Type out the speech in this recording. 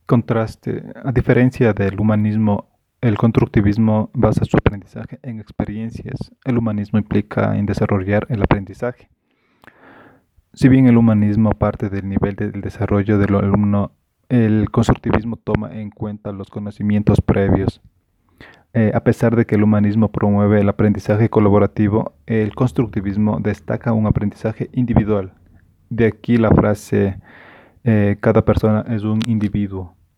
Contraste, a diferencia del humanismo, el constructivismo basa su aprendizaje en experiencias. El humanismo implica en desarrollar el aprendizaje. Si bien el humanismo parte del nivel del desarrollo del alumno, el constructivismo toma en cuenta los conocimientos previos. A pesar de que el humanismo promueve el aprendizaje colaborativo, el constructivismo destaca un aprendizaje individual. De aquí la frase, cada persona es un individuo.